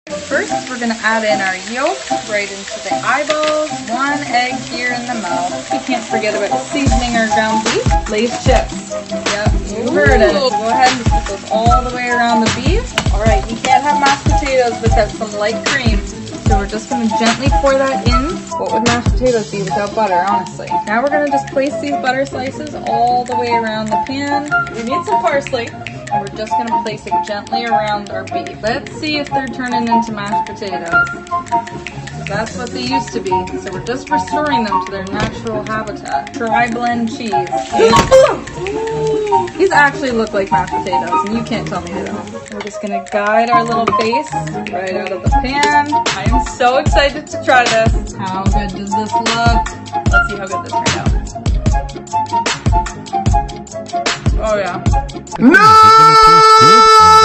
First, we're going to add in our yolk right into the eyeballs. 1 egg here in the mouth. We can't forget about seasoning our ground beef. Lay's chips. Yep, you heard it. Go ahead and just put those all the way around the beef. Alright, you can't have mashed potatoes without some light cream. So we're just going to gently pour that in. What would mashed potatoes be without butter, honestly? Now we're going to just place these butter slices all the way around the pan. We need some parsley. And we're just going to place it gently around our beef. Let's see if they're turning into mashed potatoes. That's what they used to be. So we're just restoring them to their natural habitat. Dry blend cheese. These actually look like mashed potatoes, and you can't tell me they don't. We're just going to guide our little base right out of the pan. I am so excited to try this. How good does this look? Let's see how good this turned out. Oh yeah. No!